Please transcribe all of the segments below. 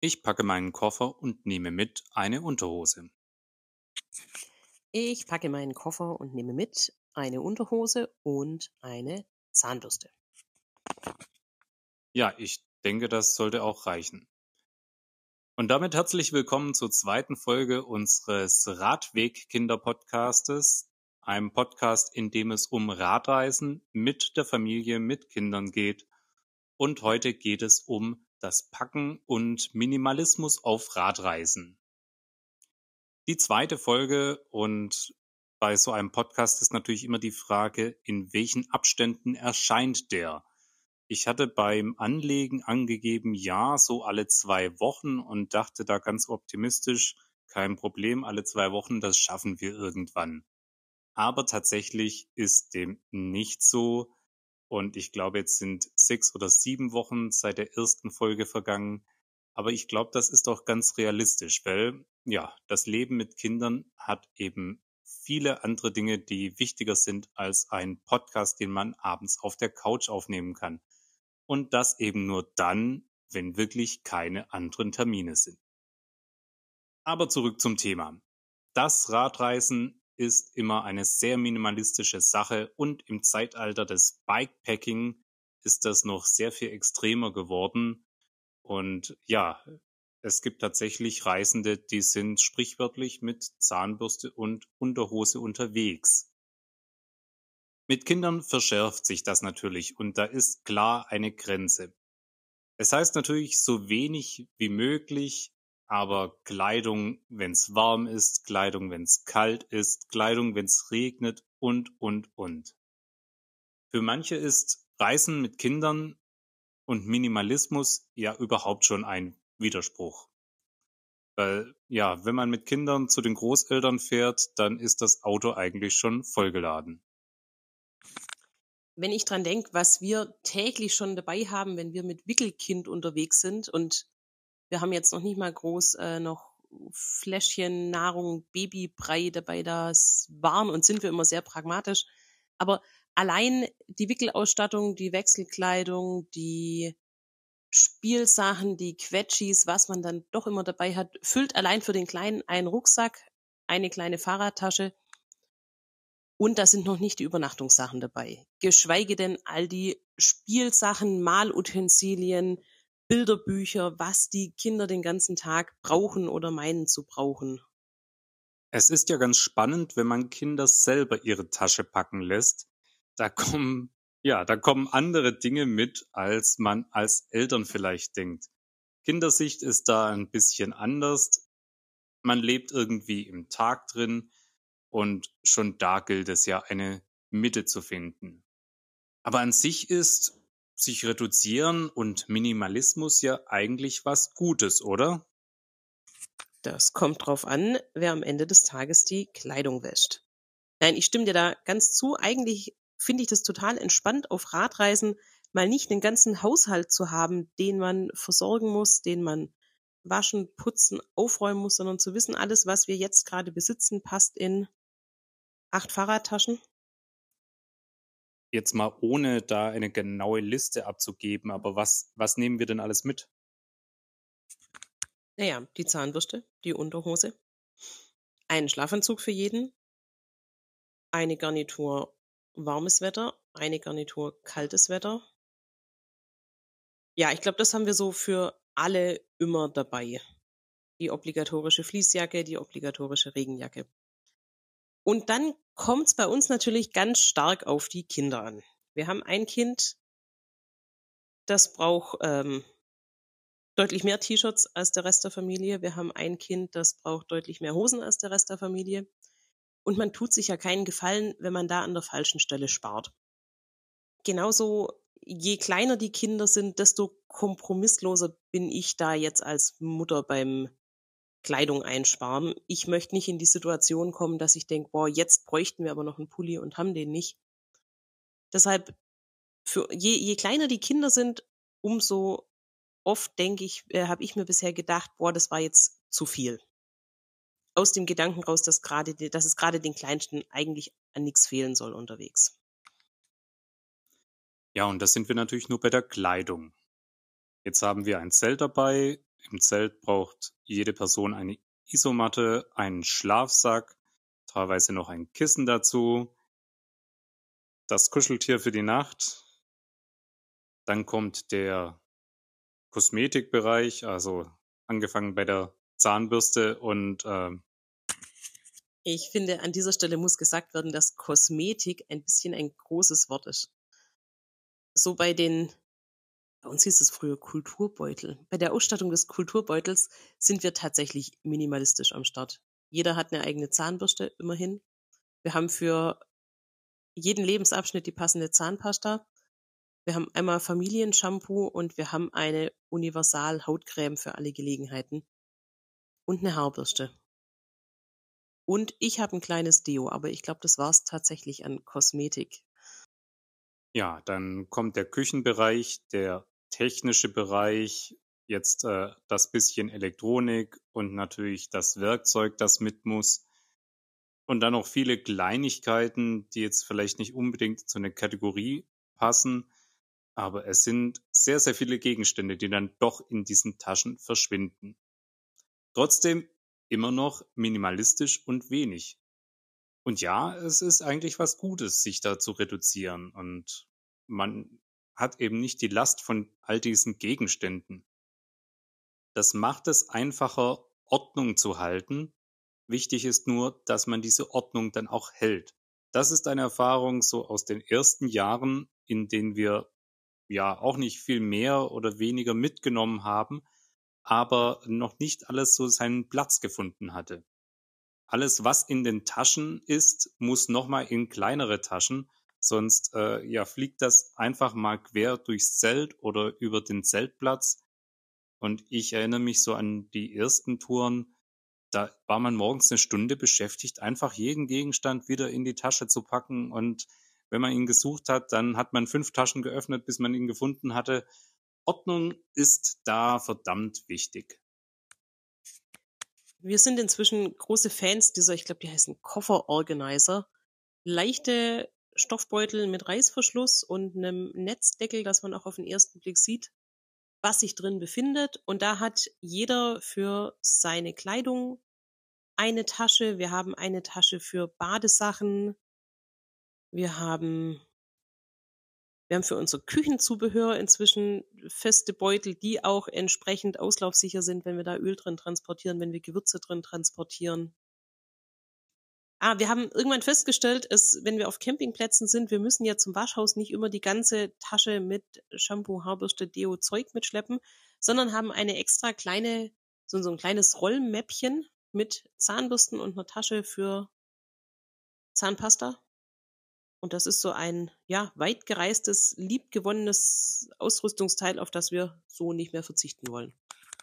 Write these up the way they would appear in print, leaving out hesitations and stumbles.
Ich packe meinen Koffer und nehme mit eine Unterhose. Ich packe meinen Koffer und nehme mit eine Unterhose und eine Zahnbürste. Ja, ich denke, das sollte auch reichen. Und damit herzlich willkommen zur zweiten Folge unseres Radweg-Kinder-Podcastes, einem Podcast, in dem es um Radreisen mit der Familie, mit Kindern geht. Und heute geht es um das Packen und Minimalismus auf Radreisen. Die zweite Folge, und bei so einem Podcast ist natürlich immer die Frage, in welchen Abständen erscheint der? Ich hatte beim Anlegen angegeben, ja, so alle 2 Wochen und dachte da ganz optimistisch, kein Problem, alle 2 Wochen, das schaffen wir irgendwann. Aber tatsächlich ist dem nicht so. Und ich glaube, jetzt sind 6 oder 7 Wochen seit der ersten Folge vergangen. Aber ich glaube, das ist doch ganz realistisch, weil ja, das Leben mit Kindern hat eben viele andere Dinge, die wichtiger sind als ein Podcast, den man abends auf der Couch aufnehmen kann. Und das eben nur dann, wenn wirklich keine anderen Termine sind. Aber zurück zum Thema. Das Radreisen ist immer eine sehr minimalistische Sache und im Zeitalter des Bikepacking ist das noch sehr viel extremer geworden. Und ja, es gibt tatsächlich Reisende, die sind sprichwörtlich mit Zahnbürste und Unterhose unterwegs. Mit Kindern verschärft sich das natürlich und da ist klar eine Grenze. Es heißt natürlich so wenig wie möglich, aber Kleidung, wenn's warm ist, Kleidung, wenn's kalt ist, Kleidung, wenn's regnet und. Für manche ist Reisen mit Kindern und Minimalismus ja überhaupt schon ein Widerspruch. Weil, ja, wenn man mit Kindern zu den Großeltern fährt, dann ist das Auto eigentlich schon vollgeladen. Wenn ich dran denke, was wir täglich schon dabei haben, wenn wir mit Wickelkind unterwegs sind und wir haben jetzt noch nicht mal groß noch Fläschchen, Nahrung, Babybrei dabei, das waren und sind wir immer sehr pragmatisch. Aber allein die Wickelausstattung, die Wechselkleidung, die Spielsachen, die Quetschis, was man dann doch immer dabei hat, füllt allein für den Kleinen einen Rucksack, eine kleine Fahrradtasche und da sind noch nicht die Übernachtungssachen dabei. Geschweige denn all die Spielsachen, Malutensilien, Bilderbücher, was die Kinder den ganzen Tag brauchen oder meinen zu brauchen. Es ist ja ganz spannend, wenn man Kinder selber ihre Tasche packen lässt. Da kommen, da kommen andere Dinge mit, als man als Eltern vielleicht denkt. Kindersicht ist da ein bisschen anders. Man lebt irgendwie im Tag drin und schon da gilt es ja, eine Mitte zu finden. Aber an sich ist sich reduzieren und Minimalismus ja eigentlich was Gutes, oder? Das kommt drauf an, wer am Ende des Tages die Kleidung wäscht. Nein, ich stimme dir da ganz zu. Eigentlich finde ich das total entspannt, auf Radreisen mal nicht den ganzen Haushalt zu haben, den man versorgen muss, den man waschen, putzen, aufräumen muss, sondern zu wissen, alles, was wir jetzt gerade besitzen, passt in 8 Fahrradtaschen. Jetzt mal ohne da eine genaue Liste abzugeben, aber was nehmen wir denn alles mit? Naja, die Zahnbürste, die Unterhose, einen Schlafanzug für jeden, eine Garnitur warmes Wetter, eine Garnitur kaltes Wetter. Ja, ich glaube, das haben wir so für alle immer dabei. Die obligatorische Fließjacke, die obligatorische Regenjacke. Und dann kommt's bei uns natürlich ganz stark auf die Kinder an. Wir haben ein Kind, das braucht deutlich mehr T-Shirts als der Rest der Familie. Wir haben ein Kind, das braucht deutlich mehr Hosen als der Rest der Familie. Und man tut sich ja keinen Gefallen, wenn man da an der falschen Stelle spart. Genauso, je kleiner die Kinder sind, desto kompromissloser bin ich da jetzt als Mutter beim Kleidung einsparen. Ich möchte nicht in die Situation kommen, dass ich denke: „Boah, jetzt bräuchten wir aber noch einen Pulli und haben den nicht." Deshalb für je kleiner die Kinder sind, umso oft denke ich habe ich mir bisher gedacht: „Boah, das war jetzt zu viel." Aus dem Gedanken raus, dass es gerade den Kleinsten eigentlich an nix fehlen soll unterwegs. Ja, und da sind wir natürlich nur bei der Kleidung. Jetzt haben wir ein Zelt dabei. Im Zelt braucht jede Person eine Isomatte, einen Schlafsack, teilweise noch ein Kissen dazu, das Kuscheltier für die Nacht. Dann kommt der Kosmetikbereich, also angefangen bei der Zahnbürste und Ich finde, an dieser Stelle muss gesagt werden, dass Kosmetik ein bisschen ein großes Wort ist. So bei uns hieß es früher Kulturbeutel. Bei der Ausstattung des Kulturbeutels sind wir tatsächlich minimalistisch am Start. Jeder hat eine eigene Zahnbürste, immerhin. Wir haben für jeden Lebensabschnitt die passende Zahnpasta. Wir haben einmal Familienshampoo und wir haben eine Universal-Hautcreme für alle Gelegenheiten. Und eine Haarbürste. Und ich habe ein kleines Deo, aber ich glaube, das war's tatsächlich an Kosmetik. ja, dann kommt der Küchenbereich, der technische Bereich, jetzt das bisschen Elektronik und natürlich das Werkzeug, das mit muss. Und dann noch viele Kleinigkeiten, die jetzt vielleicht nicht unbedingt zu einer Kategorie passen, aber es sind sehr, sehr viele Gegenstände, die dann doch in diesen Taschen verschwinden. Trotzdem immer noch minimalistisch und wenig. Und ja, es ist eigentlich was Gutes, sich da zu reduzieren. Und man hat eben nicht die Last von all diesen Gegenständen. Das macht es einfacher, Ordnung zu halten. Wichtig ist nur, dass man diese Ordnung dann auch hält. Das ist eine Erfahrung so aus den ersten Jahren, in denen wir ja auch nicht viel mehr oder weniger mitgenommen haben, aber noch nicht alles so seinen Platz gefunden hatte. Alles, was in den Taschen ist, muss nochmal in kleinere Taschen, sonst ja, fliegt das einfach mal quer durchs Zelt oder über den Zeltplatz. Und ich erinnere mich so an die ersten Touren, da war man morgens eine Stunde beschäftigt, einfach jeden Gegenstand wieder in die Tasche zu packen. Und wenn man ihn gesucht hat, dann hat man 5 Taschen geöffnet, bis man ihn gefunden hatte. Ordnung ist da verdammt wichtig. Wir sind inzwischen große Fans dieser, ich glaube, die heißen Koffer-Organizer. Leichte Stoffbeutel mit Reißverschluss und einem Netzdeckel, dass man auch auf den ersten Blick sieht, was sich drin befindet. Und da hat jeder für seine Kleidung eine Tasche. Wir haben eine Tasche für Badesachen. Wir haben für unser Küchenzubehör inzwischen feste Beutel, die auch entsprechend auslaufsicher sind, wenn wir da Öl drin transportieren, wenn wir Gewürze drin transportieren. Wir haben irgendwann festgestellt, wenn wir auf Campingplätzen sind, wir müssen ja zum Waschhaus nicht immer die ganze Tasche mit Shampoo, Haarbürste, Deo, Zeug mitschleppen, sondern haben eine extra kleine, so ein kleines Rollmäppchen mit Zahnbürsten und einer Tasche für Zahnpasta. Und das ist so ein, ja, weit gereistes, liebgewonnenes Ausrüstungsteil, auf das wir so nicht mehr verzichten wollen.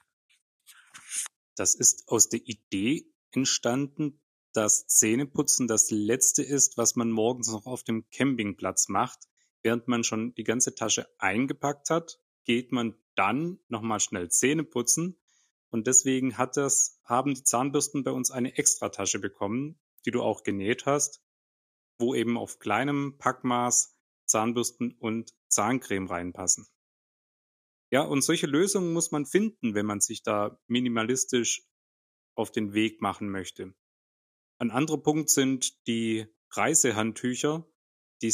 Das ist aus der Idee entstanden, dass Zähneputzen das Letzte ist, was man morgens noch auf dem Campingplatz macht. Während man schon die ganze Tasche eingepackt hat, geht man dann nochmal schnell Zähne putzen. Und deswegen haben die Zahnbürsten bei uns eine Extratasche bekommen, die du auch genäht hast, wo eben auf kleinem Packmaß Zahnbürsten und Zahncreme reinpassen. Ja, und solche Lösungen muss man finden, wenn man sich da minimalistisch auf den Weg machen möchte. Ein anderer Punkt sind die Reisehandtücher. Die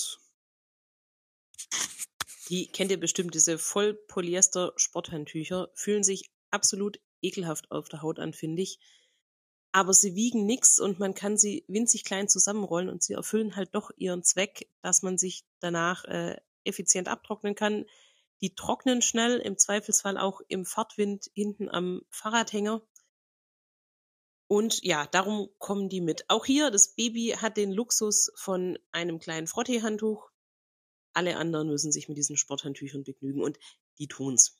kennt ihr bestimmt, diese Vollpolyester-Sporthandtücher, fühlen sich absolut ekelhaft auf der Haut an, finde ich. Aber sie wiegen nix und man kann sie winzig klein zusammenrollen und sie erfüllen halt doch ihren Zweck, dass man sich danach effizient abtrocknen kann. Die trocknen schnell, im Zweifelsfall auch im Fahrtwind hinten am Fahrradhänger. Und ja, darum kommen die mit. Auch hier, das Baby hat den Luxus von einem kleinen Frotteehandtuch. Alle anderen müssen sich mit diesen Sporthandtüchern begnügen und die tun's.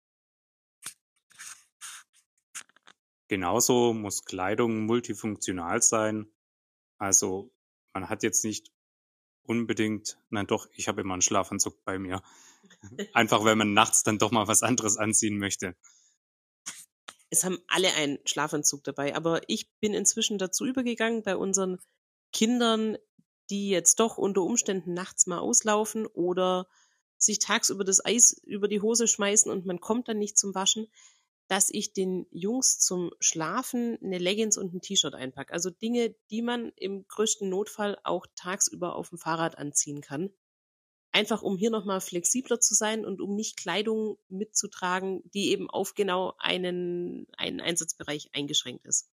Genauso muss Kleidung multifunktional sein. Also man hat jetzt nicht unbedingt, nein doch, ich habe immer einen Schlafanzug bei mir. Einfach, weil man nachts dann doch mal was anderes anziehen möchte. Es haben alle einen Schlafanzug dabei, aber ich bin inzwischen dazu übergegangen, bei unseren Kindern, die jetzt doch unter Umständen nachts mal auslaufen oder sich tagsüber das Eis über die Hose schmeißen und man kommt dann nicht zum Waschen, dass ich den Jungs zum Schlafen eine Leggings und ein T-Shirt einpacke. Also Dinge, die man im größten Notfall auch tagsüber auf dem Fahrrad anziehen kann. Einfach um hier noch mal flexibler zu sein und um nicht Kleidung mitzutragen, die eben auf genau einen Einsatzbereich eingeschränkt ist.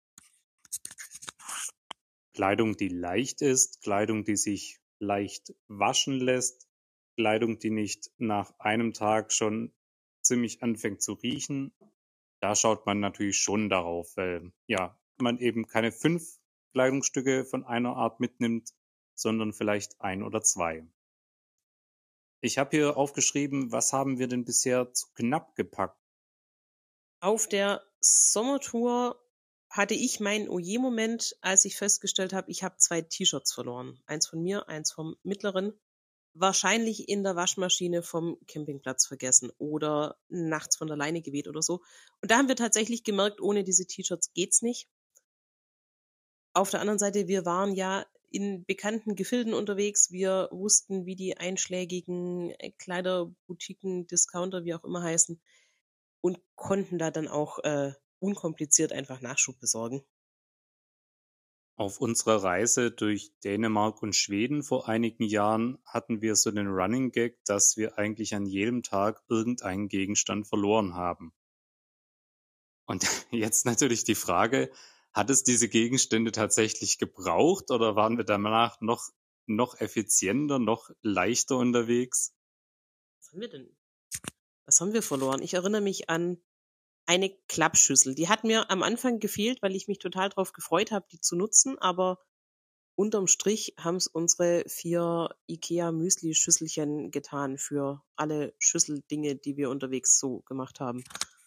Kleidung, die leicht ist, Kleidung, die sich leicht waschen lässt, Kleidung, die nicht nach einem Tag schon ziemlich anfängt zu riechen. Da schaut man natürlich schon darauf, weil ja, man eben keine 5 Kleidungsstücke von einer Art mitnimmt, sondern vielleicht 1 oder 2. Ich habe hier aufgeschrieben, was haben wir denn bisher zu knapp gepackt? Auf der Sommertour hatte ich meinen Oh-je-Moment, als ich festgestellt habe, ich habe 2 T-Shirts verloren. Eins von mir, eins vom Mittleren. Wahrscheinlich in der Waschmaschine vom Campingplatz vergessen oder nachts von der Leine geweht oder so. Und da haben wir tatsächlich gemerkt, ohne diese T-Shirts geht's nicht. Auf der anderen Seite, wir waren ja in bekannten Gefilden unterwegs. Wir wussten, wie die einschlägigen Kleiderboutiquen, Discounter, wie auch immer heißen, und konnten da dann auch unkompliziert einfach Nachschub besorgen. Auf unserer Reise durch Dänemark und Schweden vor einigen Jahren hatten wir so den Running Gag, dass wir eigentlich an jedem Tag irgendeinen Gegenstand verloren haben. Und jetzt natürlich die Frage, hat es diese Gegenstände tatsächlich gebraucht oder waren wir danach noch effizienter, noch leichter unterwegs? Was haben wir denn? Was haben wir verloren? Ich erinnere mich an eine Klappschüssel. Die hat mir am Anfang gefehlt, weil ich mich total drauf gefreut habe, die zu nutzen, aber unterm Strich haben es unsere 4 IKEA-Müsli-Schüsselchen getan für alle Schüsseldinge, die wir unterwegs so gemacht haben.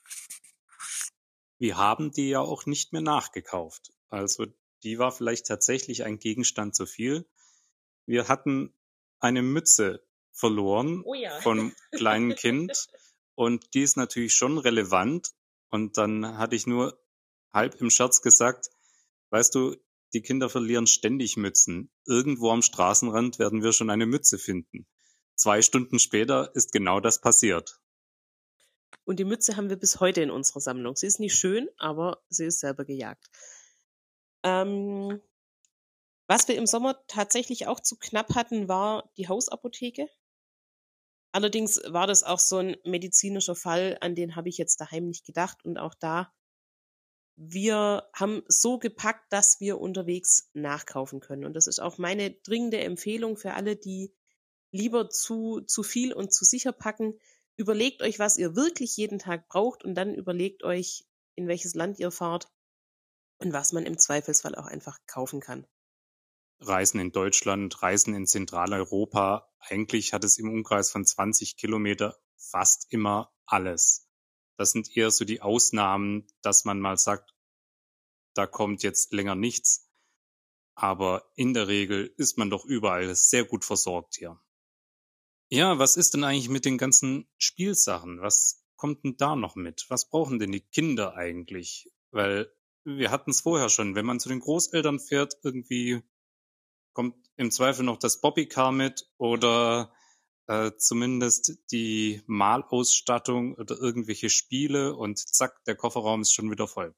Wir haben die ja auch nicht mehr nachgekauft. Also die war vielleicht tatsächlich ein Gegenstand zu viel. Wir hatten eine Mütze verloren Oh ja. vom kleinen Kind und die ist natürlich schon relevant. Und dann hatte ich nur halb im Scherz gesagt, weißt du, die Kinder verlieren ständig Mützen. Irgendwo am Straßenrand werden wir schon eine Mütze finden. 2 Stunden später ist genau das passiert. Und die Mütze haben wir bis heute in unserer Sammlung. Sie ist nicht schön, aber sie ist selber gejagt. Ähm, Was wir im Sommer tatsächlich auch zu knapp hatten, war die Hausapotheke. Allerdings war das auch so ein medizinischer Fall, an den habe ich jetzt daheim nicht gedacht. Und auch da, wir haben so gepackt, dass wir unterwegs nachkaufen können. Und das ist auch meine dringende Empfehlung für alle, die lieber zu viel und zu sicher packen. Überlegt euch, was ihr wirklich jeden Tag braucht und dann überlegt euch, in welches Land ihr fahrt und was man im Zweifelsfall auch einfach kaufen kann. Reisen in Deutschland, Reisen in Zentraleuropa. Eigentlich hat es im Umkreis von 20 Kilometer fast immer alles. Das sind eher so die Ausnahmen, dass man mal sagt, da kommt jetzt länger nichts. Aber in der Regel ist man doch überall sehr gut versorgt hier. Ja, was ist denn eigentlich mit den ganzen Spielsachen? Was kommt denn da noch mit? Was brauchen denn die Kinder eigentlich? Weil wir hatten es vorher schon, wenn man zu den Großeltern fährt, irgendwie kommt im Zweifel noch das Bobbycar mit oder zumindest die Malausstattung oder irgendwelche Spiele und zack, der Kofferraum ist schon wieder voll.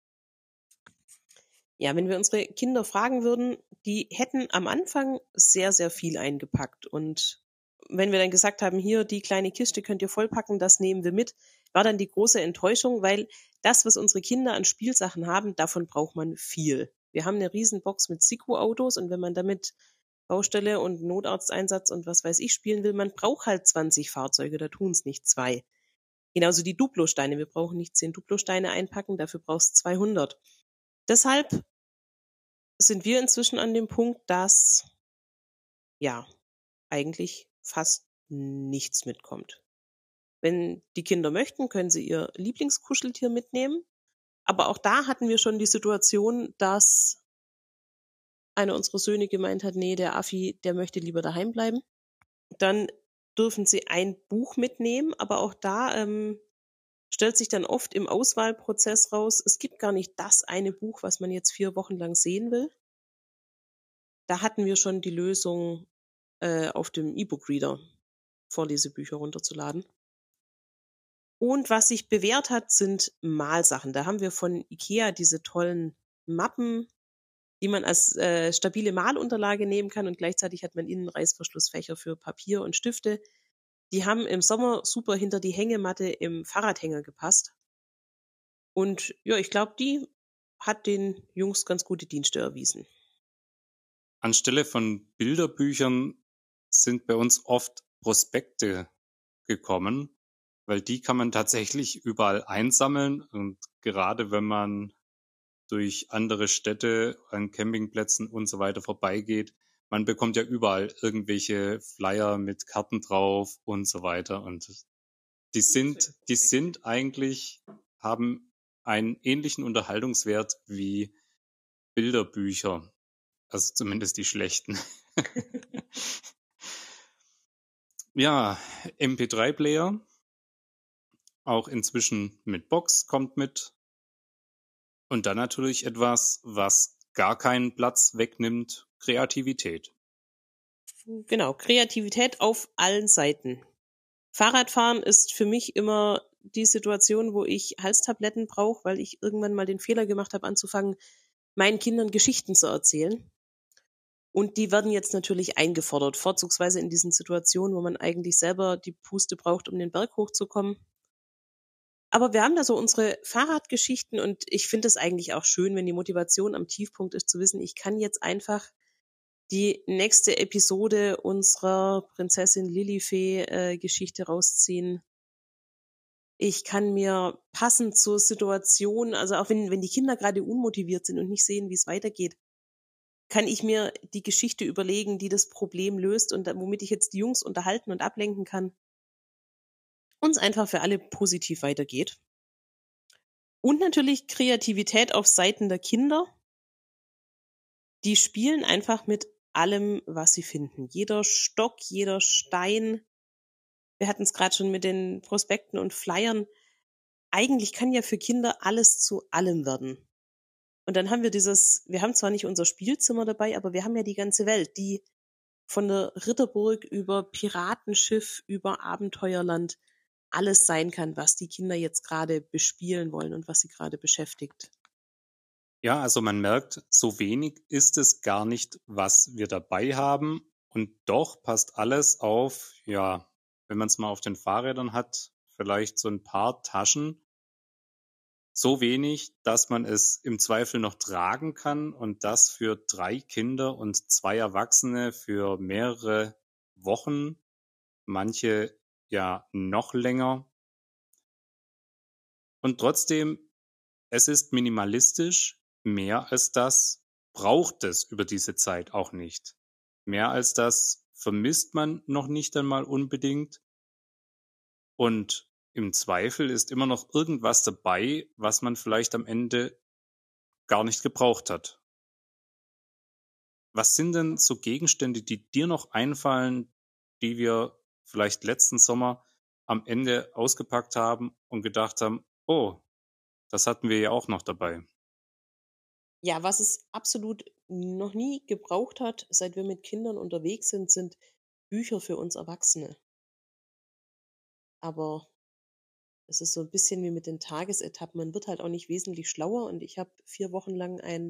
Ja, wenn wir unsere Kinder fragen würden, die hätten am Anfang sehr, sehr viel eingepackt. Und wenn wir dann gesagt haben, hier, die kleine Kiste könnt ihr vollpacken, das nehmen wir mit, war dann die große Enttäuschung, weil das, was unsere Kinder an Spielsachen haben, davon braucht man viel. Wir haben eine Riesenbox mit Sicko-Autos und wenn man damit Baustelle und Notarzteinsatz und was weiß ich spielen will, man braucht halt 20 Fahrzeuge, da tun es nicht 2. Genauso die Duplosteine. Wir brauchen nicht 10 Duplosteine einpacken, dafür brauchst 200. Deshalb sind wir inzwischen an dem Punkt, dass ja eigentlich fast nichts mitkommt. Wenn die Kinder möchten, können sie ihr Lieblingskuscheltier mitnehmen. Aber auch da hatten wir schon die Situation, dass einer unserer Söhne gemeint hat, nee, der Affi, der möchte lieber daheim bleiben. Dann dürfen sie ein Buch mitnehmen, aber auch da stellt sich dann oft im Auswahlprozess raus, es gibt gar nicht das eine Buch, was man jetzt 4 Wochen lang sehen will. Da hatten wir schon die Lösung, auf dem E-Book-Reader Vorlesebücher runterzuladen. Und was sich bewährt hat, sind Malsachen. Da haben wir von IKEA diese tollen Mappen, die man als, stabile Malunterlage nehmen kann und gleichzeitig hat man innen Reißverschlussfächer für Papier und Stifte. Die haben im Sommer super hinter die Hängematte im Fahrradhänger gepasst. Und ja, ich glaube, die hat den Jungs ganz gute Dienste erwiesen. Anstelle von Bilderbüchern sind bei uns oft Prospekte gekommen, weil die kann man tatsächlich überall einsammeln und gerade wenn man durch andere Städte an Campingplätzen und so weiter vorbeigeht, man bekommt ja überall irgendwelche Flyer mit Karten drauf und so weiter und die sind eigentlich, haben einen ähnlichen Unterhaltungswert wie Bilderbücher. Also zumindest die schlechten. Ja, MP3-Player, auch inzwischen mit Box, kommt mit. Und dann natürlich etwas, was gar keinen Platz wegnimmt, Kreativität. Genau, Kreativität auf allen Seiten. Fahrradfahren ist für mich immer die Situation, wo ich Halstabletten brauche, weil ich irgendwann mal den Fehler gemacht habe, anzufangen, meinen Kindern Geschichten zu erzählen. Und die werden jetzt natürlich eingefordert, vorzugsweise in diesen Situationen, wo man eigentlich selber die Puste braucht, um den Berg hochzukommen. Aber wir haben da so unsere Fahrradgeschichten und ich finde es eigentlich auch schön, wenn die Motivation am Tiefpunkt ist, zu wissen, ich kann jetzt einfach die nächste Episode unserer Prinzessin Lilifee Geschichte rausziehen. Ich kann mir passend zur Situation, also auch wenn die Kinder gerade unmotiviert sind und nicht sehen, wie es weitergeht, kann ich mir die Geschichte überlegen, die das Problem löst und womit ich jetzt die Jungs unterhalten und ablenken kann und es einfach für alle positiv weitergeht. Und natürlich Kreativität auf Seiten der Kinder. Die spielen einfach mit allem, was sie finden. Jeder Stock, jeder Stein. Wir hatten es gerade schon mit den Prospekten und Flyern. Eigentlich kann ja für Kinder alles zu allem werden. Und dann haben wir haben zwar nicht unser Spielzimmer dabei, aber wir haben ja die ganze Welt, die von der Ritterburg über Piratenschiff, über Abenteuerland alles sein kann, was die Kinder jetzt gerade bespielen wollen und was sie gerade beschäftigt. Ja, also man merkt, so wenig ist es gar nicht, was wir dabei haben. Und doch passt alles auf, ja, wenn man es mal auf den Fahrrädern hat, vielleicht so ein paar Taschen. So wenig, dass man es im Zweifel noch tragen kann und das für 3 Kinder und 2 Erwachsene für mehrere Wochen, manche ja noch länger. Und trotzdem, es ist minimalistisch, mehr als das braucht es über diese Zeit auch nicht. Mehr als das vermisst man noch nicht einmal unbedingt. Und im Zweifel ist immer noch irgendwas dabei, was man vielleicht am Ende gar nicht gebraucht hat. Was sind denn so Gegenstände, die dir noch einfallen, die wir vielleicht letzten Sommer am Ende ausgepackt haben und gedacht haben, oh, das hatten wir ja auch noch dabei? Ja, was es absolut noch nie gebraucht hat, seit wir mit Kindern unterwegs sind, sind Bücher für uns Erwachsene. Aber es ist so ein bisschen wie mit den Tagesetappen. Man wird halt auch nicht wesentlich schlauer und ich habe 4 Wochen lang ein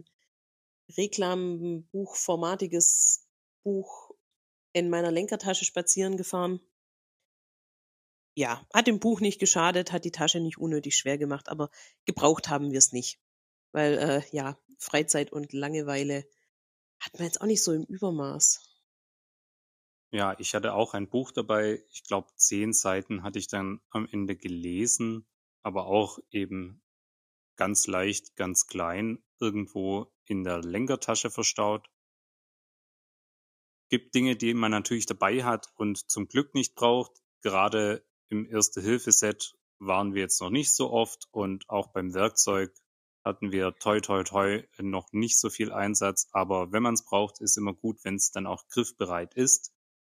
reklambuchformatiges Buch in meiner Lenkertasche spazieren gefahren. Ja, hat dem Buch nicht geschadet, hat die Tasche nicht unnötig schwer gemacht, aber gebraucht haben wir es nicht, weil, ja, Freizeit und Langeweile hat man jetzt auch nicht so im Übermaß. Ja, ich hatte auch ein Buch dabei. Ich glaube, 10 Seiten hatte ich dann am Ende gelesen, aber auch eben ganz leicht, ganz klein, irgendwo in der Lenkertasche verstaut. Gibt Dinge, die man natürlich dabei hat und zum Glück nicht braucht. Gerade im Erste-Hilfe-Set waren wir jetzt noch nicht so oft und auch beim Werkzeug hatten wir toi toi toi noch nicht so viel Einsatz. Aber wenn man es braucht, ist immer gut, wenn es dann auch griffbereit ist.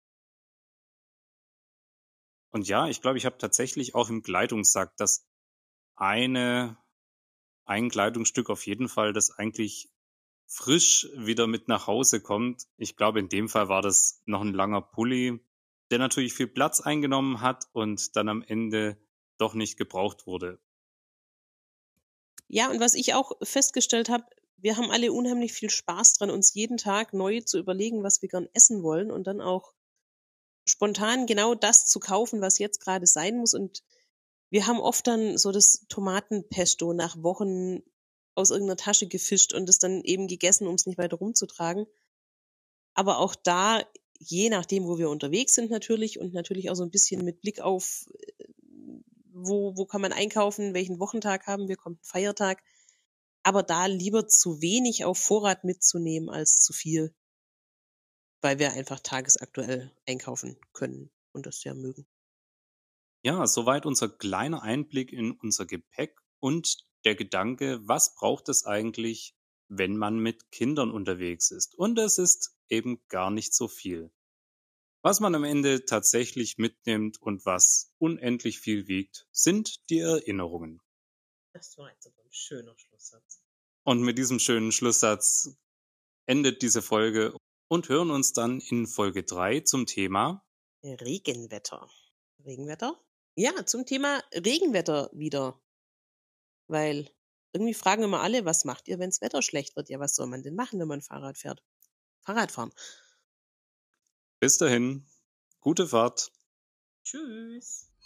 Und ja, ich glaube, ich habe tatsächlich auch im Kleidungssack eine ein Kleidungsstück auf jeden Fall, das eigentlich frisch wieder mit nach Hause kommt. Ich glaube, in dem Fall war das noch ein langer Pulli, der natürlich viel Platz eingenommen hat und dann am Ende doch nicht gebraucht wurde. Ja, und was ich auch festgestellt habe, wir haben alle unheimlich viel Spaß dran, uns jeden Tag neu zu überlegen, was wir gern essen wollen und dann auch spontan genau das zu kaufen, was jetzt gerade sein muss. Und wir haben oft dann so das Tomatenpesto nach Wochen aus irgendeiner Tasche gefischt und es dann eben gegessen, um es nicht weiter rumzutragen. Aber auch da, je nachdem, wo wir unterwegs sind natürlich und natürlich auch so ein bisschen mit Blick auf, wo kann man einkaufen, welchen Wochentag haben wir, kommt 'n Feiertag, aber da lieber zu wenig auf Vorrat mitzunehmen als zu viel, weil wir einfach tagesaktuell einkaufen können und das sehr mögen. Ja, soweit unser kleiner Einblick in unser Gepäck und der Gedanke, was braucht es eigentlich, wenn man mit Kindern unterwegs ist? Und es ist eben gar nicht so viel. Was man am Ende tatsächlich mitnimmt und was unendlich viel wiegt, sind die Erinnerungen. Das war jetzt aber 'n schöner Schlusssatz. Und mit diesem schönen Schlusssatz endet diese Folge und hören uns dann in Folge 3 zum Thema. Regenwetter. Regenwetter? Ja, zum Thema Regenwetter wieder, weil irgendwie fragen immer alle: „Was macht ihr, wenn's Wetter schlecht wird?“ Ja, was soll man denn machen, wenn man Fahrrad fährt? Fahrradfahren. Bis dahin, gute Fahrt. Tschüss.